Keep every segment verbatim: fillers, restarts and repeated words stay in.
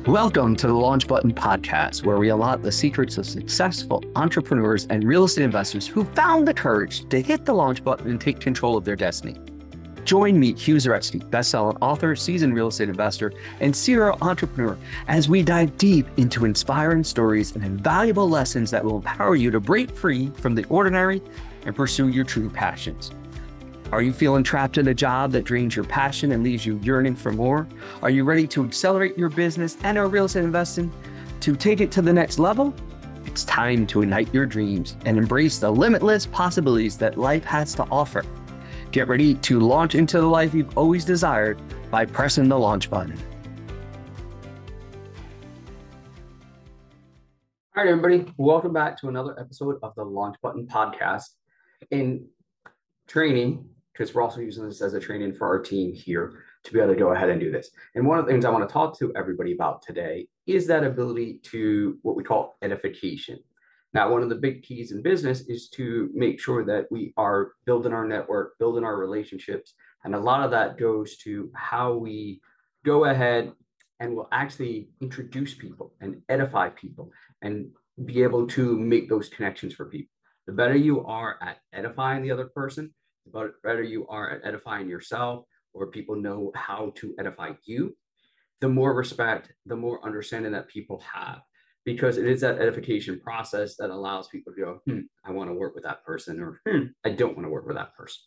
Welcome to the Launch Button Podcast, where we unlock the secrets of successful entrepreneurs and real estate investors who found the courage to hit the launch button and take control of their destiny. Join me, Hugh Zaretsky, best-selling author, seasoned real estate investor, and serial entrepreneur, as we dive deep into inspiring stories and invaluable lessons that will empower you to break free from the ordinary and pursue your true passions. Are you feeling trapped in a job that drains your passion and leaves you yearning for more? Are you ready to accelerate your business and or real estate investing to take it to the next level? It's time to ignite your dreams and embrace the limitless possibilities that life has to offer. Get ready to launch into the life you've always desired by pressing the launch button. All right, everybody, welcome back to another episode of the Launch Button Podcast. In training, because we're also using this as a training for our team here to be able to go ahead and do this. And one of the things I want to talk to everybody about today is that ability to what we call edification. Now, one of the big keys in business is to make sure that we are building our network, building our relationships. And a lot of that goes to how we go ahead and will actually introduce people and edify people and be able to make those connections for people. The better you are at edifying the other person, the better you are at edifying yourself, or people know how to edify you, the more respect, the more understanding that people have. Because it is that edification process that allows people to go, hmm, I want to work with that person, or hmm, I don't want to work with that person.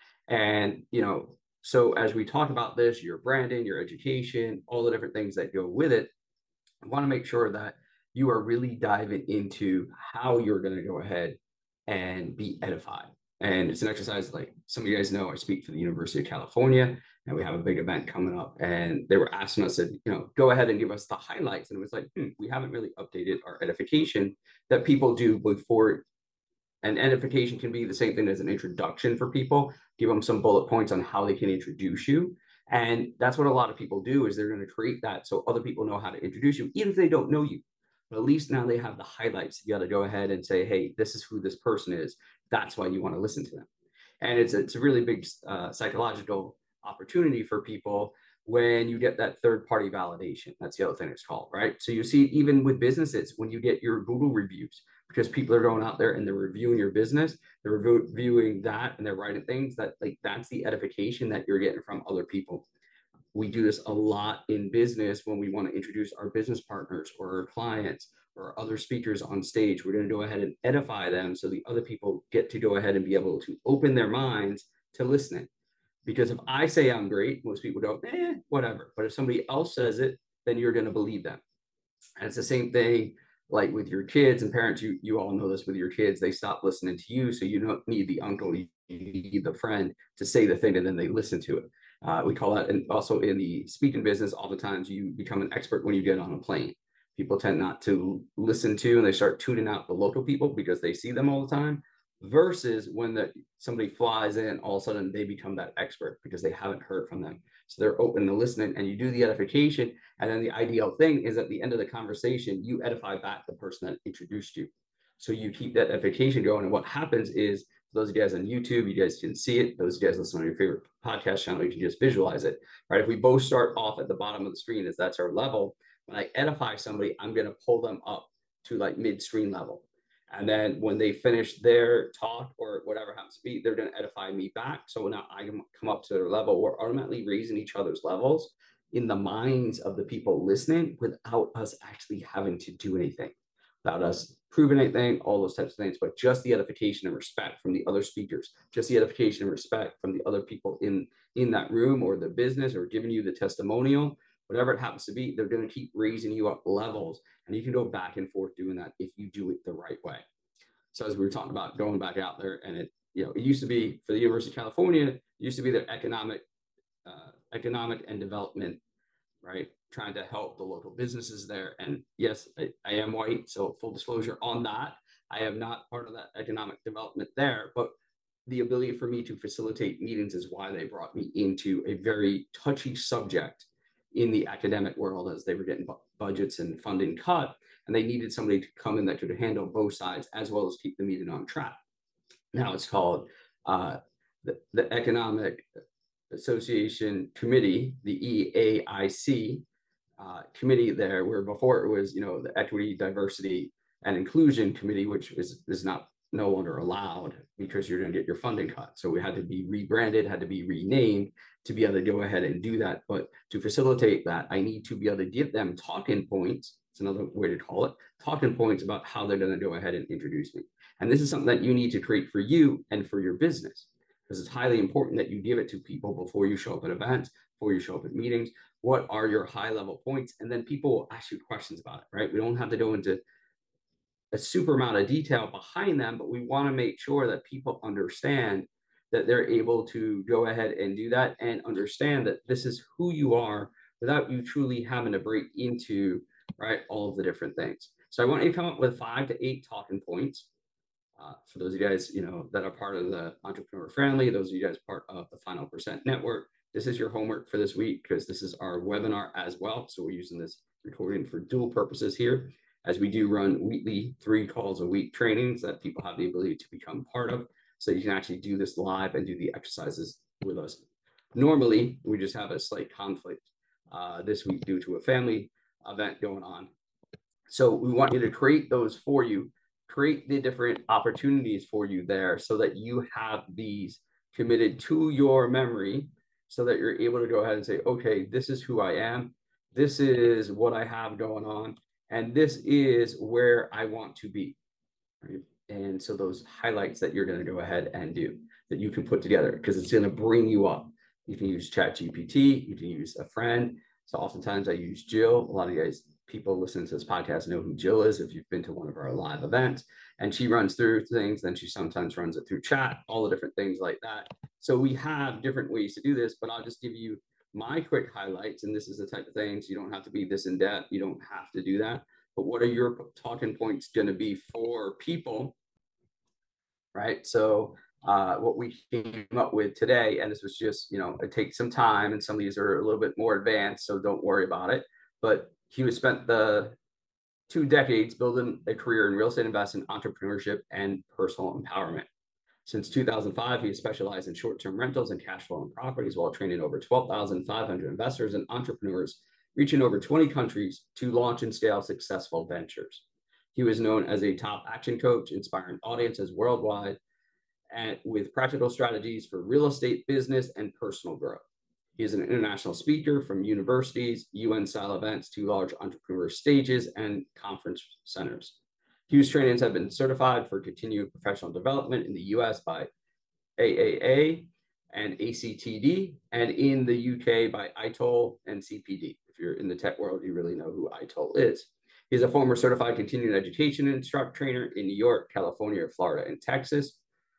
And, you know, so as we talk about this, your branding, your education, all the different things that go with it, I want to make sure that you are really diving into how you're going to go ahead and be edified. And it's an exercise, like some of you guys know, I speak for the University of California, and we have a big event coming up. And they were asking us to, you know, go ahead and give us the highlights. And it was like, hmm, we haven't really updated our edification that people do before. And edification can be the same thing as an introduction for people. Give them some bullet points on how they can introduce you. And that's what a lot of people do, is they're going to create that so other people know how to introduce you, even if they don't know you. But at least now they have the highlights. You got to go ahead and say, hey, this is who this person is. That's why you want to listen to them. And it's, it's a really big uh, psychological opportunity for people when you get that third party validation. That's the other thing it's called, right? So you see, even with businesses, when you get your Google reviews, because people are going out there and they're reviewing your business, they're reviewing that and they're writing things that, like, that's the edification that you're getting from other people. We do this a lot in business when we want to introduce our business partners or our clients or other speakers on stage. We're going to go ahead and edify them so the other people get to go ahead and be able to open their minds to listening. Because if I say I'm great, most people go, eh, whatever. But if somebody else says it, then you're going to believe them. And it's the same thing like with your kids and parents. You, you all know this with your kids. They stop listening to you, so you don't need the uncle, you need the friend to say the thing, and then they listen to it. Uh, we call that, and also in the speaking business, oftentimes you become an expert when you get on a plane. People tend not to listen to, and they start tuning out the local people because they see them all the time, versus when the, somebody flies in, all of a sudden they become that expert because they haven't heard from them. So they're open to listening, and you do the edification. And then the ideal thing is at the end of the conversation, you edify back the person that introduced you. So you keep that edification going. And what happens is, those of you guys on YouTube, you guys can see it. Those of you guys listen on your favorite podcast channel, you can just visualize it, right? If we both start off at the bottom of the screen, as that's our level, when I edify somebody, I'm going to pull them up to like mid-screen level. And then when they finish their talk or whatever happens to be, they're going to edify me back. So now I can come up to their level. We're automatically raising each other's levels in the minds of the people listening without us actually having to do anything, without us proving anything, all those types of things, but just the edification and respect from the other speakers, just the edification and respect from the other people in, in that room or the business or giving you the testimonial, whatever it happens to be. They're going to keep raising you up levels, and you can go back and forth doing that if you do it the right way. So as we were talking about going back out there, and it, you know, it used to be for the University of California, it used to be their economic, uh, economic and development, right? Trying to help the local businesses there. And yes, I, I am white, so full disclosure on that. I am not part of that economic development there, but the ability for me to facilitate meetings is why they brought me into a very touchy subject in the academic world, as they were getting bu- budgets and funding cut, and they needed somebody to come in that could handle both sides as well as keep the meeting on track. Now it's called uh, the, the Economic Association Committee, the E A I C, uh, committee there, where before it was, you know, the equity, diversity, and inclusion committee, which is, is not no longer allowed because you're going to get your funding cut. So we had to be rebranded, had to be renamed to be able to go ahead and do that. But to facilitate that, I need to be able to give them talking points. It's another way to call it, talking points about how they're going to go ahead and introduce me. And this is something that you need to create for you and for your business, because it's highly important that you give it to people before you show up at events, before you show up at meetings. What are your high level points? And then people will ask you questions about it, right? We don't have to go into a super amount of detail behind them, but we want to make sure that people understand that they're able to go ahead and do that and understand that this is who you are without you truly having to break into, right, all of the different things. So I want you to come up with five to eight talking points. Uh, for those of you guys, you know, that are part of the Entrepreneur Friendly, those of you guys part of the Final Percent Network, this is your homework for this week, because this is our webinar as well. So we're using this recording for dual purposes here, as we do run weekly three calls a week trainings that people have the ability to become part of. So you can actually do this live and do the exercises with us. Normally, we just have a slight conflict uh, this week due to a family event going on. So we want you to create those for you, create the different opportunities for you there so that you have these committed to your memory, so that you're able to go ahead and say, okay, this is who I am. This is what I have going on. And this is where I want to be. Right? And so those highlights that you're going to go ahead and do, that you can put together, because it's going to bring you up. You can use Chat G P T, you can use a friend. So oftentimes I use Jill. A lot of you guys, people listening to this podcast, know who Jill is if you've been to one of our live events. And she runs through things, then she sometimes runs it through chat, all the different things like that. So we have different ways to do this, but I'll just give you my quick highlights. And this is the type of things, you don't have to be this in depth. You don't have to do that. But what are your talking points going to be for people, right? So uh, what we came up with today, and this was just, you know, it takes some time, and some of these are a little bit more advanced, so don't worry about it. But he was spent the two decades building a career in real estate investing, entrepreneurship, and personal empowerment. Since two thousand five, he has specialized in short-term rentals and cash flowing properties while training over twelve thousand five hundred investors and entrepreneurs, reaching over twenty countries to launch and scale successful ventures. He was known as a top action coach, inspiring audiences worldwide and with practical strategies for real estate, business, and personal growth. He is an international speaker from universities, U N-style events to large entrepreneur stages and conference centers. Hughes trainings have been certified for continued professional development in the U S by A A A and A C T D, and in the U K by I T O L and C P D. If you're in the tech world, you really know who I T O L is. He's a former certified continuing education instructor trainer in New York, California, Florida, and Texas.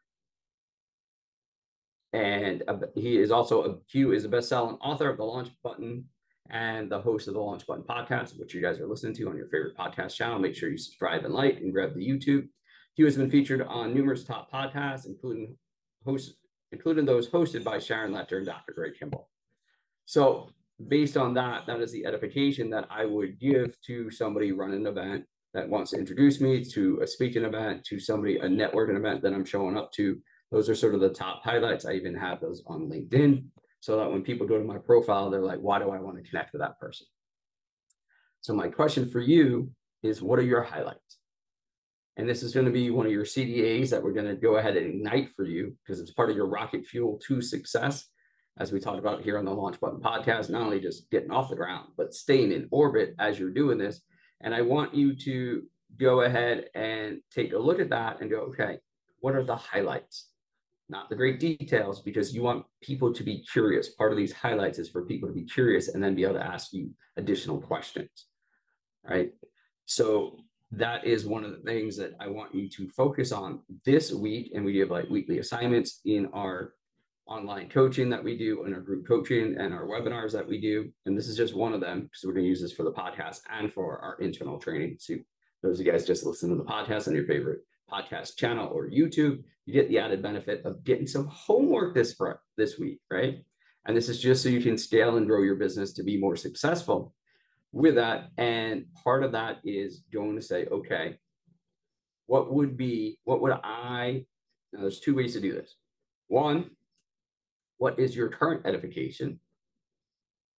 And he is also a Hugh is a best-selling author of The Launch Button and the host of the Launch Button podcast, which you guys are listening to on your favorite podcast channel. Make sure you subscribe and like and grab the YouTube. Hugh has been featured on numerous top podcasts, including hosts, including those hosted by Sharon Lechter and Doctor Greg Kimball. So based on that, that is the edification that I would give to somebody running an event that wants to introduce me to a speaking event, to somebody, a networking event that I'm showing up to. Those are sort of the top highlights. I even have those on LinkedIn, so that when people go to my profile, they're like, why do I want to connect with that person? So my question for you is, what are your highlights? And this is going to be one of your C D As that we're going to go ahead and ignite for you, because it's part of your rocket fuel to success. As we talked about here on the Launch Button podcast, not only just getting off the ground, but staying in orbit as you're doing this. And I want you to go ahead and take a look at that and go, okay, what are the highlights? Not the great details, because you want people to be curious. Part of these highlights is for people to be curious and then be able to ask you additional questions, right? So that is one of the things that I want you to focus on this week. And we have like weekly assignments in our online coaching that we do, and our group coaching and our webinars that we do. And this is just one of them, because we're going to use this for the podcast and for our internal training. So those of you guys just listen to the podcast on your favorite podcast channel or YouTube, you get the added benefit of getting some homework this for this week, right? And this is just so you can scale and grow your business to be more successful with that. And part of that is going to say, okay, what would be, what would I, now there's two ways to do this. One, what is your current edification?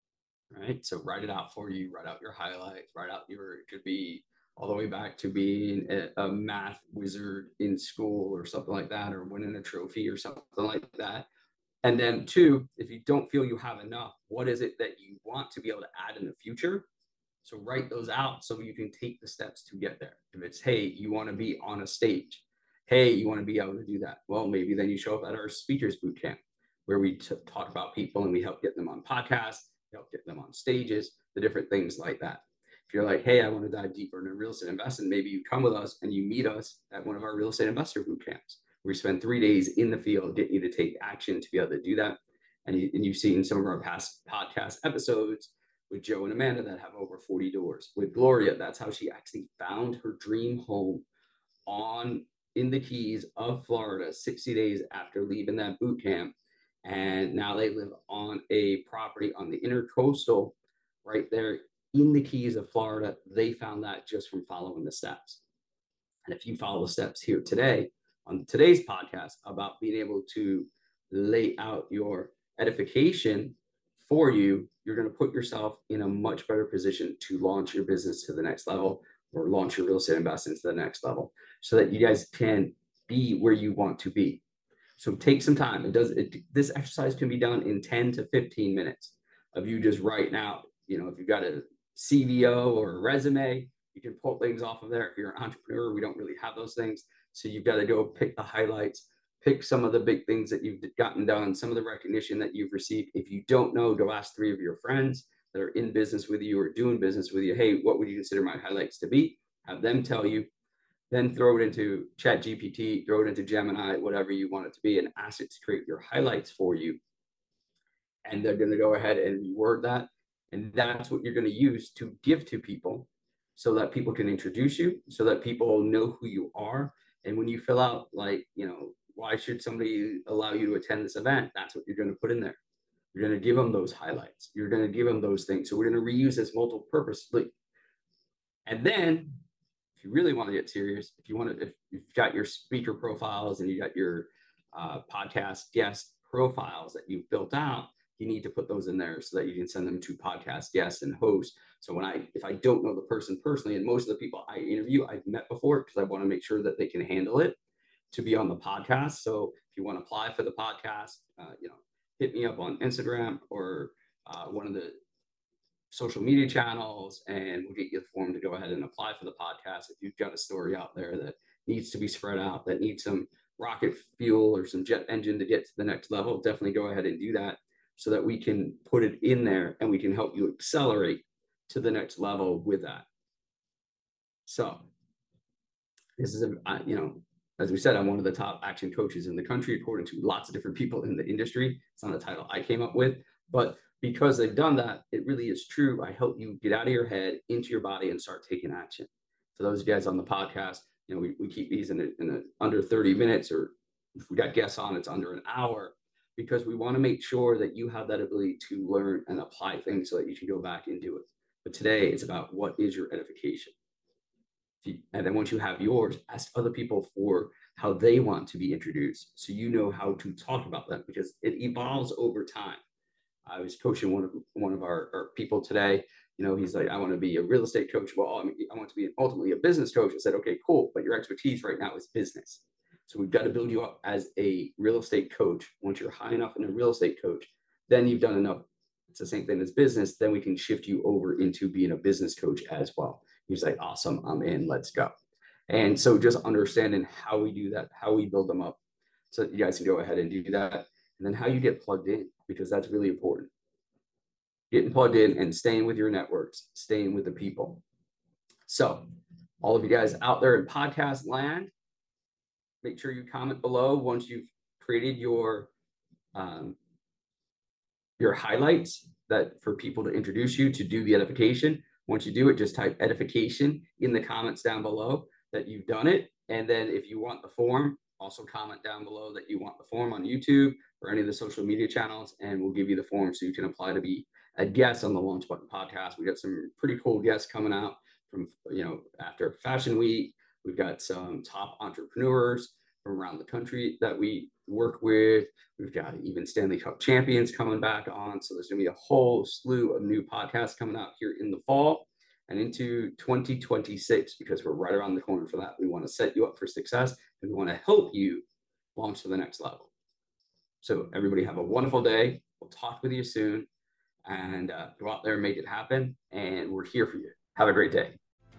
right? So write it out for you, write out your highlights, write out your, it could be all the way back to being a, a math wizard in school or something like that, or winning a trophy or something like that. And then two, if you don't feel you have enough, what is it that you want to be able to add in the future? So write those out so you can take the steps to get there. If it's, hey, you want to be on a stage. Hey, you want to be able to do that. Well, maybe then you show up at our speakers boot camp where we t- talk about people and we help get them on podcasts, help get them on stages, the different things like that. If you're like, hey, I want to dive deeper into real estate investing, maybe you come with us and you meet us at one of our real estate investor boot camps. We spend three days in the field getting you to take action to be able to do that. And, you, and you've seen some of our past podcast episodes with Joe and Amanda that have over forty doors. With Gloria, that's how she actually found her dream home on in the Keys of Florida sixty days after leaving that boot camp. And now they live on a property on the intercoastal right there in the Keys of Florida. They found that just from following the steps. And if you follow the steps here today on today's podcast about being able to lay out your edification for you, you're going to put yourself in a much better position to launch your business to the next level or launch your real estate investment to the next level so that you guys can be where you want to be. So take some time. It does it, this exercise can be done in ten to fifteen minutes of you just writing out, you know, if you've got a C V O or a resume, you can pull things off of there. If you're an entrepreneur, we don't really have those things. So you've got to go pick the highlights, pick some of the big things that you've gotten done, some of the recognition that you've received. If you don't know, go ask three of your friends that are in business with you or doing business with you. Hey, what would you consider my highlights to be? Have them tell you, then throw it into Chat G P T, throw it into Gemini, whatever you want it to be, and ask it to create your highlights for you. And they're going to go ahead and reword that. And that's what you're going to use to give to people so that people can introduce you, so that people know who you are. And when you fill out, like, you know, why should somebody allow you to attend this event? That's what you're going to put in there. You're going to give them those highlights. You're going to give them those things. So we're going to reuse this multiple purposely. And then if you really want to get serious, if you want to, if you've got your speaker profiles and you got your uh, podcast guest profiles that you've built out, you need to put those in there so that you can send them to podcast guests and hosts. So when I, if I don't know the person personally, and most of the people I interview, I've met before because I want to make sure that they can handle it to be on the podcast. So if you want to apply for the podcast, uh, you know, hit me up on Instagram or uh, one of the social media channels, and we'll get you the form to go ahead and apply for the podcast. If you've got a story out there that needs to be spread out, that needs some rocket fuel or some jet engine to get to the next level, definitely go ahead and do that so that we can put it in there and we can help you accelerate to the next level with that. So this is, a, you know, as we said, I'm one of the top action coaches in the country, according to lots of different people in the industry. It's not a title I came up with, but because they've done that, it really is true. I help you get out of your head, into your body, and start taking action. For those of you guys on the podcast, you know, we, we keep these in, a, in a under thirty minutes, or if we got guests on, it's under an hour, because we want to make sure that you have that ability to learn and apply things so that you can go back and do it. But today it's about what is your edification. And then once you have yours, ask other people for how they want to be introduced so you know how to talk about them, because it evolves over time. I was coaching one of one of our, our people today. You know, he's like, I want to be a real estate coach. Well, I, mean, I want to be ultimately a business coach. I said, okay, cool. But your expertise right now is business. So we've got to build you up as a real estate coach. Once you're high enough in a real estate coach, then you've done enough. It's the same thing as business. Then we can shift you over into being a business coach as well. He's like, awesome, I'm in, let's go. And so just understanding how we do that, how we build them up, so that you guys can go ahead and do that. And then how you get plugged in, because that's really important. Getting plugged in and staying with your networks, staying with the people. So all of you guys out there in podcast land, make sure you comment below once you've created your um, your highlights that for people to introduce you to do the edification. Once you do it, just type edification in the comments down below that you've done it. And then if you want the form, also comment down below that you want the form on YouTube or any of the social media channels, and we'll give you the form so you can apply to be a guest on the Launch Button podcast. We got some pretty cool guests coming out from, you know, after Fashion Week. We've got some top entrepreneurs from around the country that we work with. We've got even Stanley Cup champions coming back on. So there's going to be a whole slew of new podcasts coming out here in the fall and into twenty twenty-six, because we're right around the corner for that. We want to set you up for success, and we want to help you launch to the next level. So everybody have a wonderful day. We'll talk with you soon, and uh, go out there and make it happen. And we're here for you. Have a great day.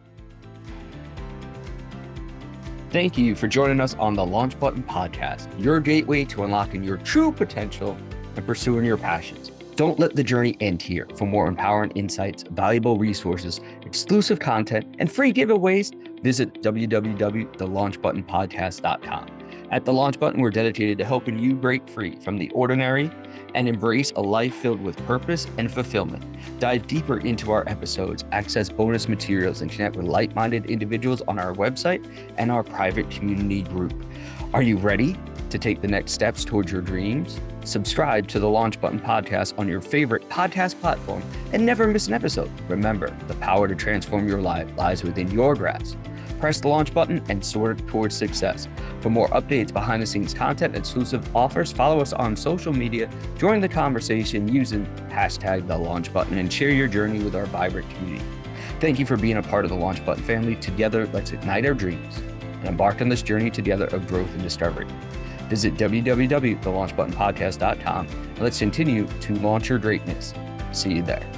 Thank you for joining us on the Launch Button Podcast, your gateway to unlocking your true potential and pursuing your passions. Don't let the journey end here. For more empowering insights, valuable resources, exclusive content, and free giveaways, visit w w w dot the launch button podcast dot com. At The Launch Button, we're dedicated to helping you break free from the ordinary and embrace a life filled with purpose and fulfillment. Dive deeper into our episodes, access bonus materials, and connect with like-minded individuals on our website and our private community group. Are you ready to take the next steps towards your dreams? Subscribe to the Launch Button Podcast on your favorite podcast platform and never miss an episode. Remember, the power to transform your life lies within your grasp. Press the launch button and soar towards success. For more updates, behind the scenes content, and exclusive offers, follow us on social media, join the conversation using hashtag the launch button, and share your journey with our vibrant community. Thank you for being a part of the Launch Button family. Together, let's ignite our dreams and embark on this journey together of growth and discovery. Visit w w w dot the launch button podcast dot com and let's continue to launch your greatness. See you there.